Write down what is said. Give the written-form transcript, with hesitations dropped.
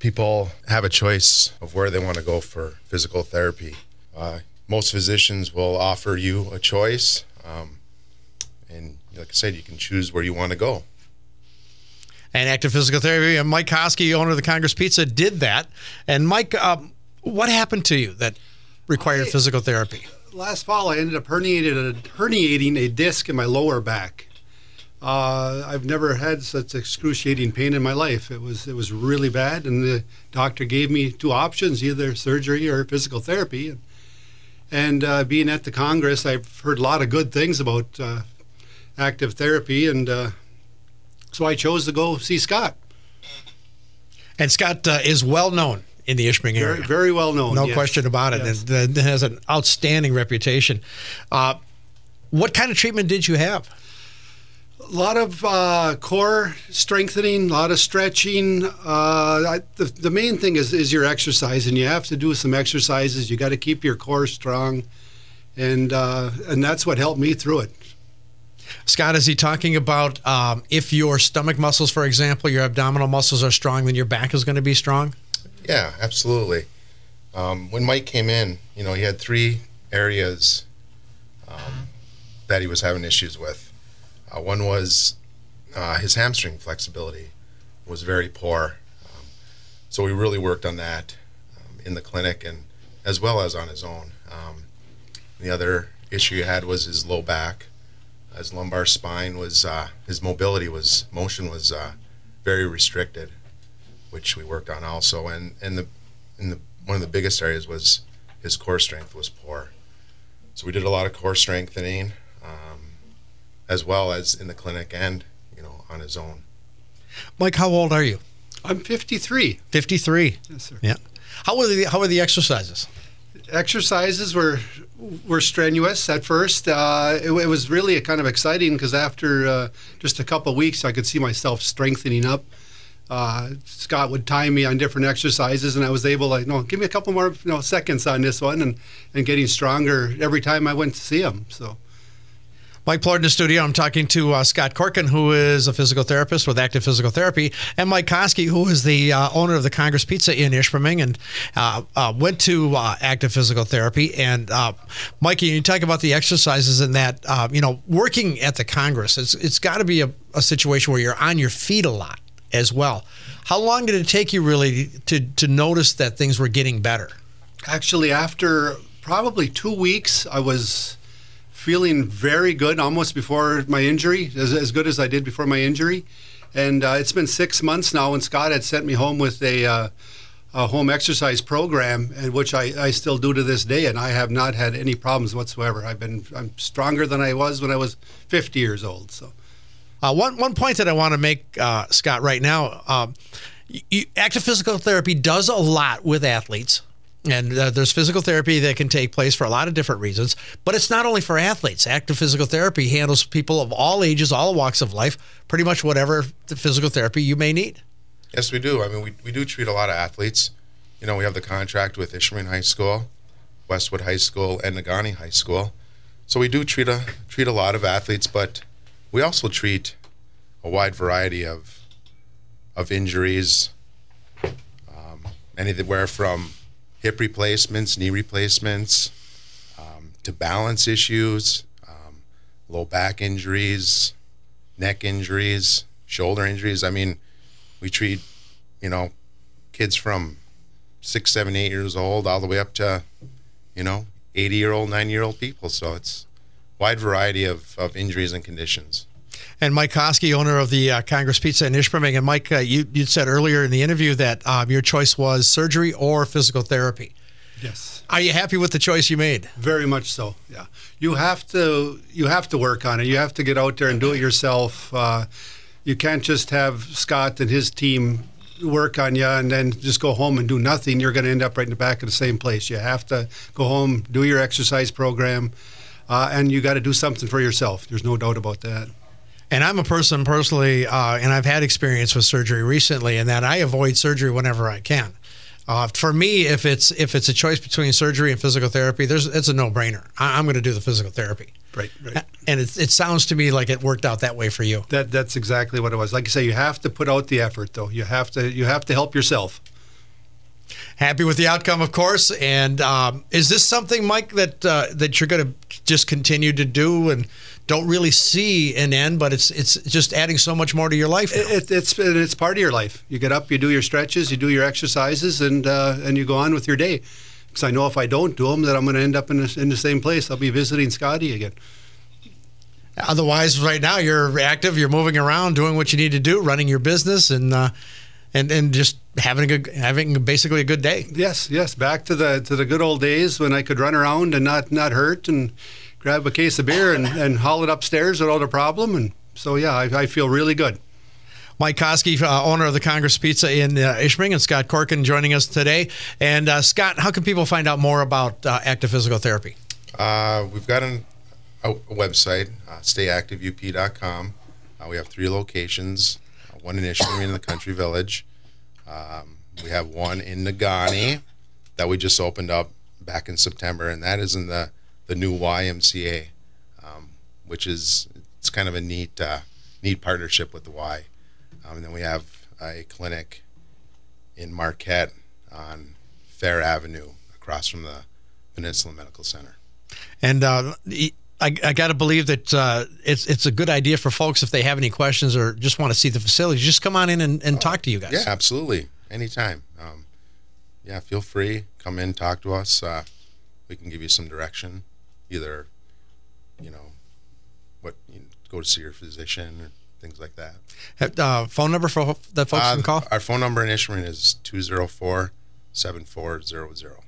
people have a choice of where they want to go for physical therapy. Most physicians will offer you a choice, and like I said, you can choose where you want to go. And Active Physical Therapy, and Mike Koski, owner of the Congress Pizza, did that. And Mike, what happened to you that required physical therapy? Last fall, I ended up herniating a disc in my lower back. I've never had such excruciating pain in my life. It was really bad, and the doctor gave me two options, either surgery or physical therapy. And being at the Congress, I've heard a lot of good things about active therapy, and so I chose to go see Scott. And Scott is well known in the Ishpeming area. Very, very well known. No question about it. Yes. And has an outstanding reputation. What kind of treatment did you have? A lot of core strengthening, a lot of stretching. The main thing is your exercise, and you have to do some exercises. You got to keep your core strong, and that's what helped me through it. Scott, is he talking about if your stomach muscles, for example, your abdominal muscles are strong, then your back is going to be strong? Yeah, absolutely. When Mike came in, he had three areas that he was having issues with. One was his hamstring flexibility was very poor. So we really worked on that in the clinic and as well as on his own. The other issue he had was his low back. His lumbar spine was, his motion was very restricted, which we worked on also. And one of the biggest areas was his core strength was poor. So we did a lot of core strengthening, as well as in the clinic and, on his own. Mike, how old are you? I'm 53. 53. Yes, sir. Yeah. How were the exercises? Exercises were strenuous at first. It was really kind of exciting because after just a couple of weeks, I could see myself strengthening up. Scott would time me on different exercises, and I was able to, give me a couple more seconds on this one, and getting stronger every time I went to see him. So. Mike Plord in the studio. I'm talking to Scott Corkin, who is a physical therapist with Active Physical Therapy, and Mike Koski, who is the owner of the Congress Pizza in Ishpeming, and went to Active Physical Therapy. And Mike, you talk about the exercises and that, working at the Congress, it's got to be a situation where you're on your feet a lot as well. How long did it take you really to notice that things were getting better? Actually, after probably 2 weeks, I was feeling very good almost before my injury, as good as I did before my injury. And it's been 6 months now, and Scott had sent me home with a home exercise program, which I still do to this day, and I have not had any problems whatsoever. I'm stronger than I was when I was 50 years old. So, one point that I want to make, Scott, right now, Active Physical Therapy does a lot with athletes. And there's physical therapy that can take place for a lot of different reasons, but it's not only for athletes. Active Physical Therapy handles people of all ages, all walks of life, pretty much whatever the physical therapy you may need. Yes, we do. I mean, we do treat a lot of athletes. We have the contract with Ishpeming High School, Westwood High School, and Negaunee High School. So we do treat a lot of athletes, but we also treat a wide variety of injuries, anywhere from hip replacements, knee replacements, to balance issues, low back injuries, neck injuries, shoulder injuries. I mean, we treat, kids from 6, 7, 8 years old all the way up to, 80-year-old, 90-year-old people. So it's a wide variety of injuries and conditions. And Mike Koski, owner of the Congress Pizza in Ishpeming. And Mike, you said earlier in the interview that your choice was surgery or physical therapy. Yes. Are you happy with the choice you made? Very much so. Yeah. You have to work on it. You have to get out there and do it yourself. You can't just have Scott and his team work on you and then just go home and do nothing. You're going to end up right in the back of the same place. You have to go home, do your exercise program, and you got to do something for yourself. There's no doubt about that. And I'm a person personally, and I've had experience with surgery recently, in that I avoid surgery whenever I can. For me, if it's a choice between surgery and physical therapy, it's a no-brainer. I'm going to do the physical therapy. Right. And it sounds to me like it worked out that way for you. That's exactly what it was. Like you say, you have to put out the effort, though. You have to help yourself. Happy with the outcome, of course. And is this something, Mike, that you're going to just continue to do and don't really see an end, but it's just adding so much more to your life now? It's part of your life. You get up, you do your stretches, you do your exercises, and you go on with your day. Because I know if I don't do them, that I'm going to end up in the same place. I'll be visiting Scotty again. Otherwise, right now you're active, you're moving around, doing what you need to do, running your business, and just having basically a good day. Yes. Back to the good old days when I could run around and not hurt and grab a case of beer and haul it upstairs without a problem. And so I feel really good. Mike Koski, owner of the Congress Pizza in Ishpeming, and Scott Corkin joining us today. And Scott, how can people find out more about active physical therapy? We've got a website, stayactiveup.com. We have 3 locations, one in Ishpeming in the Country Village. We have one in Negaunee that we just opened up back in September, and that is in the new YMCA, which it's kind of a neat partnership with the Y. And then we have a clinic in Marquette on Fair Avenue across from the Peninsula Medical Center. And I got to believe that it's a good idea for folks if they have any questions or just want to see the facility. Just come on in and talk to you guys. Yeah, absolutely. Anytime. Feel free. Come in, talk to us. We can give you some direction. Either, go to see your physician or things like that. Phone number for that folks can call? Our phone number in Ishpeming is 204-7400.